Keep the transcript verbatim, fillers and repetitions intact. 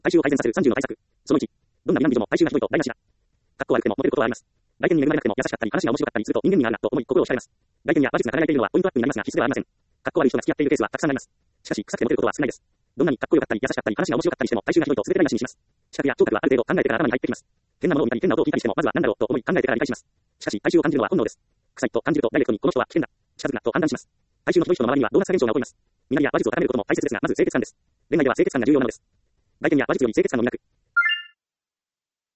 体臭を改善させるさんじゅうの対策。そのいち。どんな美男美女も体臭がひどいと台無しだ。かっこ悪くてもモテることはあります。外見に恵まれなくても優しかったり話が面白かったりすると人間味があるなと思い心を惹かれます。外見や話術が輝いているのはポイントアップになりますが必須ではありません。かっこ悪い人が付き合っているケースはたくさんあります。しかし臭くてモテることは少ないです。どんなにかっこよかったり優しかったり話が面白かったりしても体臭がひどいと全て台無しにします。視覚や聴覚はある程度考えてから頭に入ってきます。変なものを見たり変な音を聞いたりしてもまずは何だろうと思い考えてから理解します。しかし体臭を感じるのは本能です。臭いと感じるとダイレクトにこの人は危険だ。近づくなと判断します。体臭のひどい人の周りにはドーナツ現象が起こります。身なりや話術を高めることも大切ですがまず清潔感です。恋愛では清潔感が重要なのです。外見や話術より清潔感の魅力。